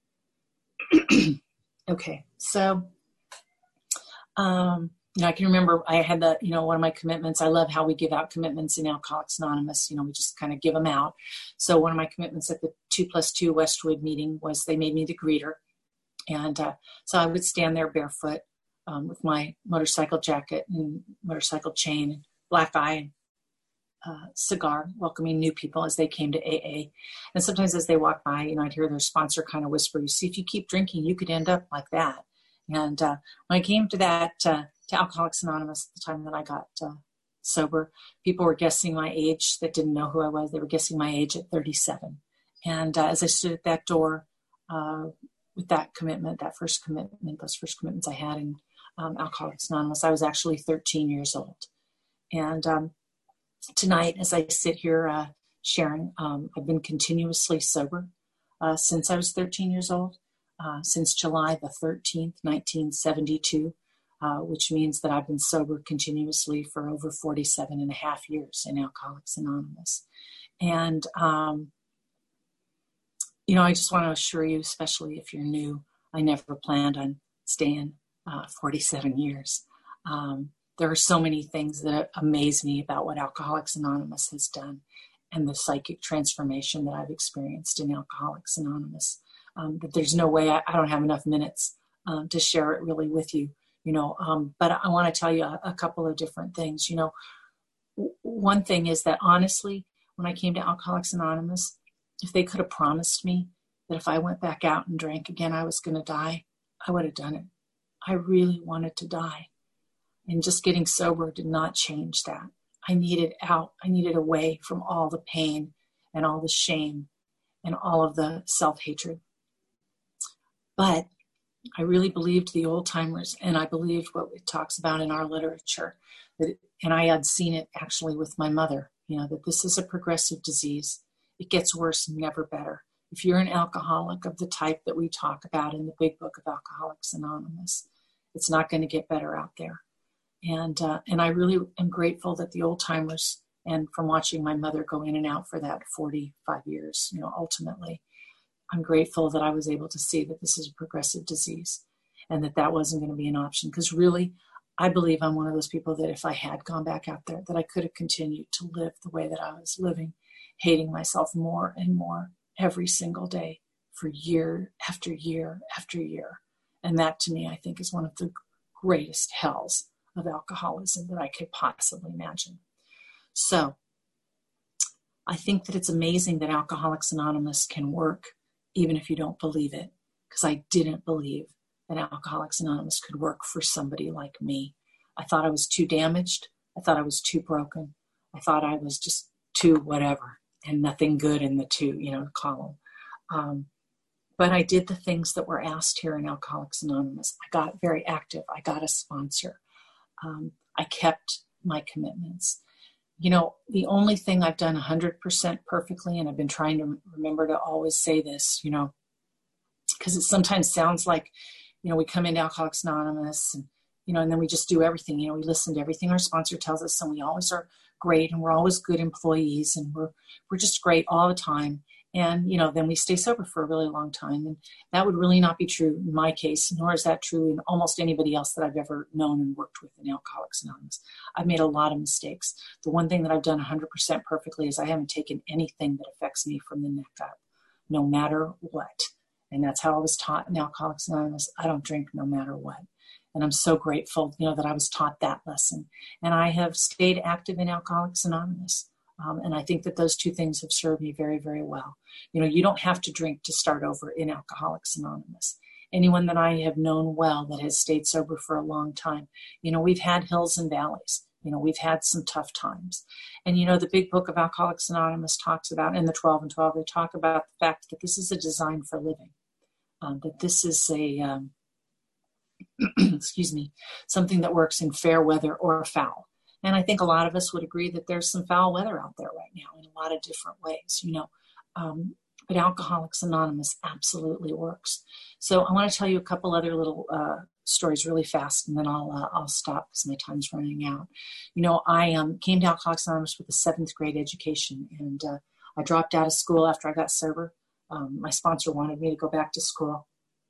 Okay, so um, you know, I can remember I had the, you know, one of my commitments. I love how we give out commitments in Alcoholics Anonymous. You know, we just kind of give them out. So one of my commitments at the two plus two Westwood meeting was they made me the greeter. And uh, so I would stand there barefoot um, with my motorcycle jacket and motorcycle chain, and black eye, and uh, cigar, welcoming new people as they came to A A. And sometimes as they walk by, you know, I'd hear their sponsor kind of whisper, "You see, if you keep drinking, you could end up like that." And uh, when I came to that, uh, to Alcoholics Anonymous, the time that I got uh, sober, people were guessing my age that didn't know who I was. They were guessing my age at thirty-seven. And uh, as I stood at that door, uh, with that commitment, that first commitment, those first commitments I had in um, Alcoholics Anonymous, I was actually thirteen years old. And um, tonight, as I sit here uh, sharing, um, I've been continuously sober uh, since I was thirteen years old, uh, since July the thirteenth, nineteen seventy-two, uh, which means that I've been sober continuously for over forty-seven and a half years in Alcoholics Anonymous. And, um, you know, I just want to assure you, especially if you're new, I never planned on staying uh, forty-seven years. Um, there are so many things that amaze me about what Alcoholics Anonymous has done and the psychic transformation that I've experienced in Alcoholics Anonymous. Um, but there's no way, I, I don't have enough minutes um, to share it really with you, you know, um, but I want to tell you a, a couple of different things. You know, w- one thing is that honestly, when I came to Alcoholics Anonymous, if they could have promised me that if I went back out and drank again, I was going to die, I would have done it. I really wanted to die. And just getting sober did not change that. I needed out. I needed away from all the pain and all the shame and all of the self-hatred. But I really believed the old timers, and I believed what it talks about in our literature. That, and I had seen it actually with my mother, you know, that this is a progressive disease. It gets worse, never better. If you're an alcoholic of the type that we talk about in the big book of Alcoholics Anonymous, it's not going to get better out there. And uh, and I really am grateful that the old timers, and from watching my mother go in and out for that forty-five years, you know, ultimately, I'm grateful that I was able to see that this is a progressive disease and that that wasn't going to be an option. Because really, I believe I'm one of those people that if I had gone back out there, that I could have continued to live the way that I was living, hating myself more and more every single day for year after year after year. And that to me, I think, is one of the greatest hells of alcoholism that I could possibly imagine. So I think that it's amazing that Alcoholics Anonymous can work even if you don't believe it, because I didn't believe that Alcoholics Anonymous could work for somebody like me. I thought I was too damaged. I thought I was too broken. I thought I was just too whatever and nothing good in the two, you know, column. Um, but I did the things that were asked here in Alcoholics Anonymous. I got very active. I got a sponsor. Um, I kept my commitments. You know, the only thing I've done one hundred percent perfectly, and I've been trying to remember to always say this, you know, because it sometimes sounds like, you know, we come into Alcoholics Anonymous and, you know, and then we just do everything. You know, we listen to everything our sponsor tells us, and we always are great, and we're always good employees, and we're we're just great all the time. And, you know, then we stay sober for a really long time. And that would really not be true in my case, nor is that true in almost anybody else that I've ever known and worked with in Alcoholics Anonymous. I've made a lot of mistakes. The one thing that I've done one hundred percent perfectly is I haven't taken anything that affects me from the neck up, no matter what. And that's how I was taught in Alcoholics Anonymous. I don't drink no matter what. And I'm so grateful, you know, that I was taught that lesson. And I have stayed active in Alcoholics Anonymous. Um, and I think that those two things have served me very, very well. You know, you don't have to drink to start over in Alcoholics Anonymous. Anyone that I have known well that has stayed sober for a long time, you know, we've had hills and valleys. You know, we've had some tough times. And, you know, the big book of Alcoholics Anonymous talks about, and the twelve and twelve, they talk about the fact that this is a design for living, um, that this is a, um, excuse me, something that works in fair weather or foul. And I think a lot of us would agree that there's some foul weather out there right now in a lot of different ways, you know. Um, but Alcoholics Anonymous absolutely works. So I want to tell you a couple other little uh, stories really fast, and then I'll uh, I'll stop because my time's running out. You know, I um, came to Alcoholics Anonymous with a seventh grade education, and uh, I dropped out of school after I got sober. Um, my sponsor wanted me to go back to school,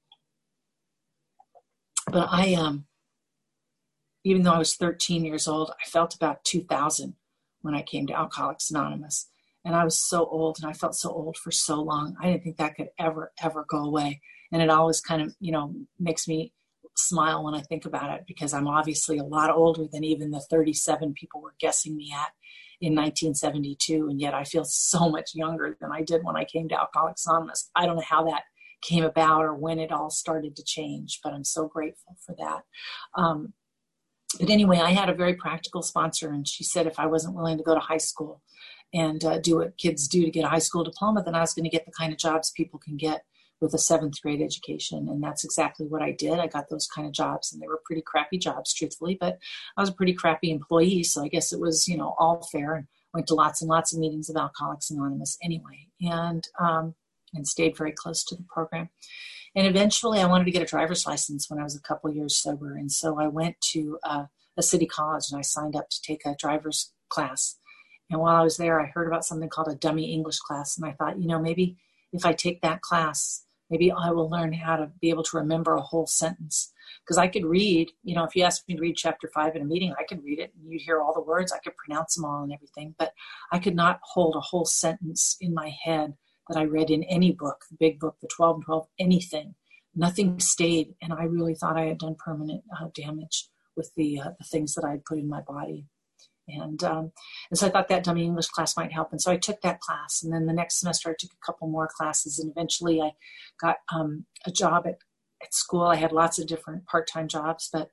but I um. Even though I was thirteen years old, I felt about two thousand when I came to Alcoholics Anonymous. And I was so old, and I felt so old for so long. I didn't think that could ever, ever go away. And it always kind of, you know, makes me smile when I think about it, because I'm obviously a lot older than even the thirty-seven people were guessing me at in nineteen seventy-two. And yet I feel so much younger than I did when I came to Alcoholics Anonymous. I don't know how that came about or when it all started to change, but I'm so grateful for that. Um, But anyway, I had a very practical sponsor, and she said if I wasn't willing to go to high school and uh, do what kids do to get a high school diploma, then I was going to get the kind of jobs people can get with a seventh grade education. And that's exactly what I did. I got those kind of jobs, and they were pretty crappy jobs, truthfully, but I was a pretty crappy employee. So I guess it was, you know, all fair, and went to lots and lots of meetings of Alcoholics Anonymous anyway, and, um, and stayed very close to the program. And eventually I wanted to get a driver's license when I was a couple of years sober. And so I went to uh, a city college and I signed up to take a driver's class. And while I was there, I heard about something called a dummy English class. And I thought, you know, maybe if I take that class, maybe I will learn how to be able to remember a whole sentence. Because I could read, you know, if you asked me to read chapter five in a meeting, I could read it and you'd hear all the words. I could pronounce them all and everything. But I could not hold a whole sentence in my head that I read in any book, the big book, the twelve and twelve, anything. Nothing stayed. And I really thought I had done permanent uh, damage with the uh, the things that I had put in my body. And um, and so I thought that dummy English class might help. And so I took that class. And then the next semester, I took a couple more classes. And eventually I got um, a job at, at school. I had lots of different part-time jobs, but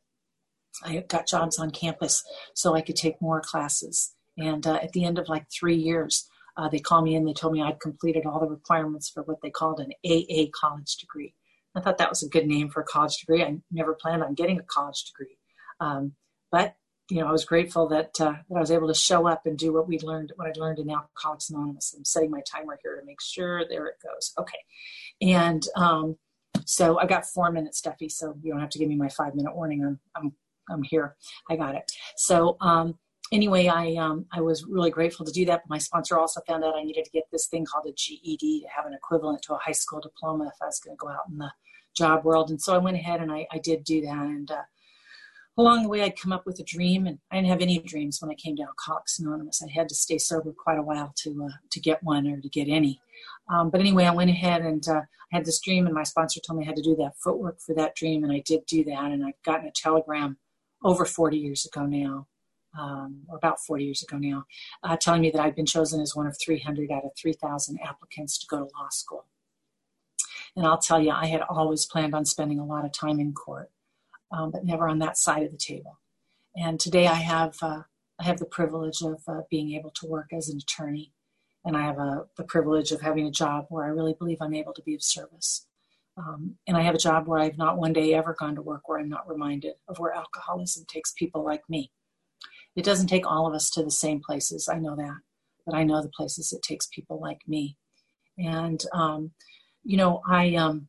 I got jobs on campus so I could take more classes. And uh, at the end of like three years, uh, they called me in. They told me I'd completed all the requirements for what they called an A A college degree. I thought that was a good name for a college degree. I never planned on getting a college degree. Um, but, you know, I was grateful that, uh, that I was able to show up and do what we learned, what I learned in Alcoholics Anonymous. I'm setting my timer here to make sure. There it goes. Okay. And um, so I got four minutes, Duffy, so you don't have to give me my five minute warning. I'm, I'm, I'm here. I got it. So um, anyway, I, um, I was really grateful to do that. But my sponsor also found out I needed to get this thing called a G E D to have an equivalent to a high school diploma if I was going to go out in the job world. And so I went ahead and I, I did do that. And uh, along the way, I'd come up with a dream, and I didn't have any dreams when I came to Alcoholics Anonymous. I had to stay sober quite a while to uh, to get one or to get any. Um, but anyway, I went ahead and uh, I had this dream, and my sponsor told me I had to do that footwork for that dream, and I did do that. And I've gotten a telegram over forty years ago now, um, or about forty years ago now, uh, telling me that I'd been chosen as one of three hundred out of three thousand applicants to go to law school. And I'll tell you, I had always planned on spending a lot of time in court, um, but never on that side of the table. And today I have uh, I have the privilege of uh, being able to work as an attorney, and I have a, the privilege of having a job where I really believe I'm able to be of service. Um, and I have a job where I've not one day ever gone to work where I'm not reminded of where alcoholism takes people like me. It doesn't take all of us to the same places, I know that, but I know the places it takes people like me. And um, you know, I um,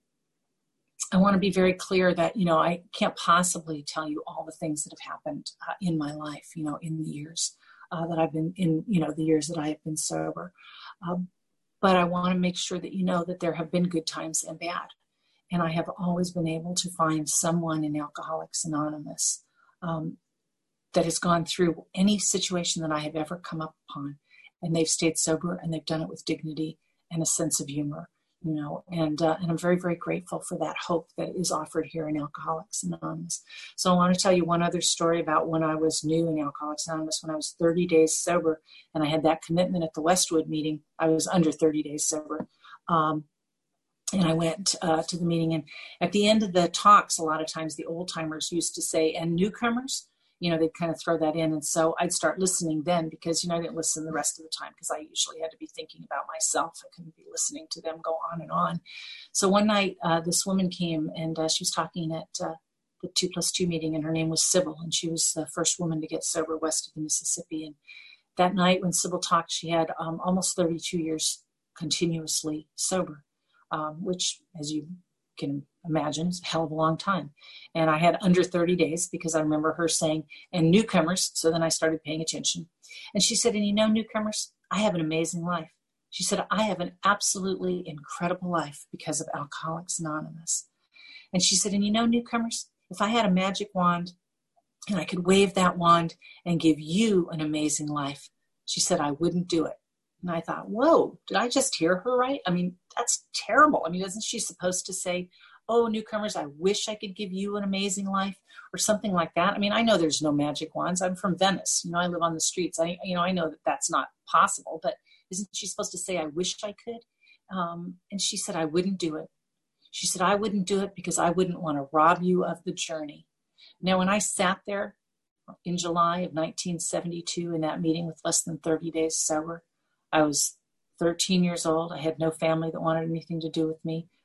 I want to be very clear that, you know, I can't possibly tell you all the things that have happened uh, in my life, you know, in the years uh, that I've been in, you know, the years that I have been sober. Um, but I want to make sure that you know that there have been good times and bad. And I have always been able to find someone in Alcoholics Anonymous um, that has gone through any situation that I have ever come up upon, and they've stayed sober, and they've done it with dignity and a sense of humor. You know, and uh, and I'm very, very grateful for that hope that is offered here in Alcoholics Anonymous. So I want to tell you one other story about when I was new in Alcoholics Anonymous, when I was thirty days sober, and I had that commitment at the Westwood meeting. I was under thirty days sober. Um, and I went uh, to the meeting, and at the end of the talks, a lot of times the old timers used to say, and newcomers, you know, they'd kind of throw that in. And so I'd start listening then, because, you know, I didn't listen the rest of the time because I usually had to be thinking about myself. I couldn't be listening to them go on and on. So one night, uh, this woman came, and uh, she was talking at uh, the two plus two meeting, and her name was Sybil, and she was the first woman to get sober west of the Mississippi. And that night when Sybil talked, she had um, almost thirty-two years continuously sober, um, which, as you can imagine, is a hell of a long time. And I had under thirty days because I remember her saying, and newcomers. So then I started paying attention. And she said, and you know, newcomers, I have an amazing life. She said, I have an absolutely incredible life because of Alcoholics Anonymous. And she said, and you know, newcomers, if I had a magic wand and I could wave that wand and give you an amazing life, she said, I wouldn't do it. And I thought, whoa, did I just hear her right? I mean, that's terrible. I mean, isn't she supposed to say, oh, newcomers, I wish I could give you an amazing life, or something like that? I mean, I know there's no magic wands. I'm from Venice. You know, I live on the streets. I, you know, I know that that's not possible, but isn't she supposed to say, I wish I could? Um, and she said, I wouldn't do it. She said, I wouldn't do it because I wouldn't want to rob you of the journey. Now, when I sat there in July of nineteen seventy-two in that meeting with less than thirty days sober, I was thirteen years old. I had no family that wanted anything to do with me.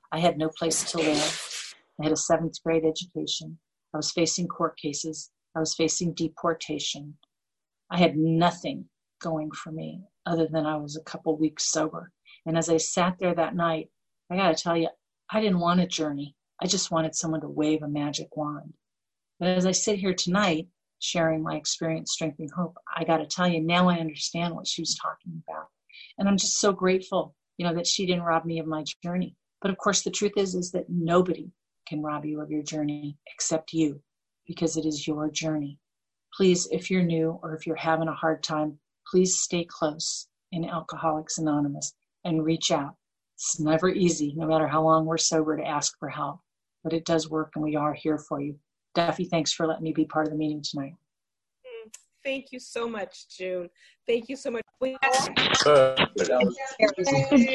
I had no place to live. I had a seventh grade education. I was facing court cases. I was facing deportation. I had nothing going for me other than I was a couple weeks sober. And as I sat there that night, I got to tell you, I didn't want a journey. I just wanted someone to wave a magic wand. But as I sit here tonight, sharing my experience, strength, and hope, I got to tell you, now I understand what she was talking about. And I'm just so grateful, you know, that she didn't rob me of my journey. But of course, the truth is, is that nobody can rob you of your journey except you, because it is your journey. Please, if you're new or if you're having a hard time, please stay close in Alcoholics Anonymous and reach out. It's never easy, no matter how long we're sober, to ask for help, but it does work, and we are here for you. Duffy, thanks for letting me be part of the meeting tonight. Thank you so much, June. Thank you so much. We Uh, Thank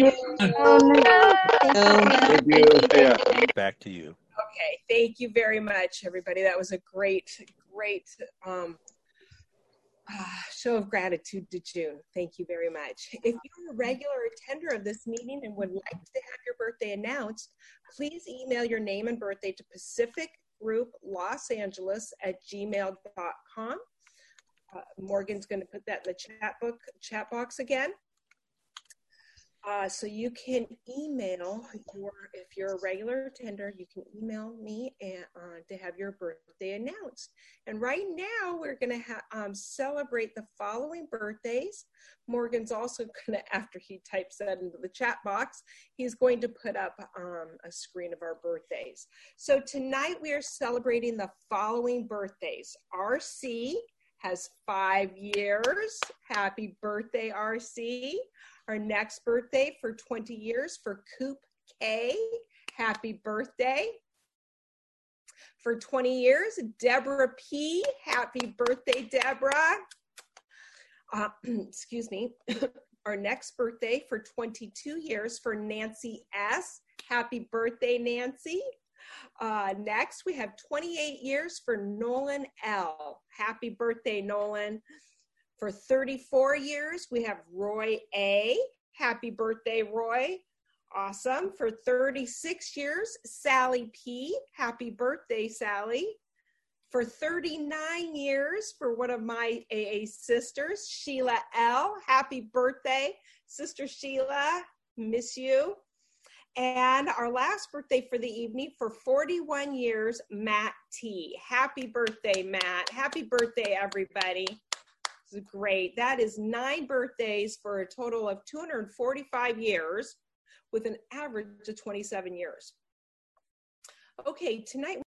you. Back to you. Okay, thank you very much, everybody. That was a great, great um, uh, show of gratitude to June. Thank you very much. If you're a regular attender of this meeting and would like to have your birthday announced, please email your name and birthday to Pacific Group Los Angeles at gmail dot com. Uh, Morgan's going to put that in the chat book, chat box again. Uh, so you can email your, if you're a regular attender, you can email me and, uh, to have your birthday announced. And right now we're going to ha- um, celebrate the following birthdays. Morgan's also going to, after he types that into the chat box, he's going to put up um, a screen of our birthdays. So tonight we are celebrating the following birthdays. R C has five years. Happy birthday, R C. Our next birthday for twenty years for Coop K. Happy birthday. For twenty years, Deborah P. Happy birthday, Deborah. Uh, excuse me. Our next birthday for twenty-two years for Nancy S. Happy birthday, Nancy. Uh, next, we have twenty-eight years for Nolan L. Happy birthday, Nolan. For thirty-four years, we have Roy A. Happy birthday, Roy. Awesome. For thirty-six years, Sally P. Happy birthday, Sally. For thirty-nine years, for one of my A A sisters, Sheila L. Happy birthday, Sister Sheila. Miss you. And our last birthday for the evening, for forty-one years, Matt T. Happy birthday, Matt. Happy birthday, everybody. Great. That is nine birthdays for a total of two hundred forty-five years with an average of twenty-seven years. Okay, tonight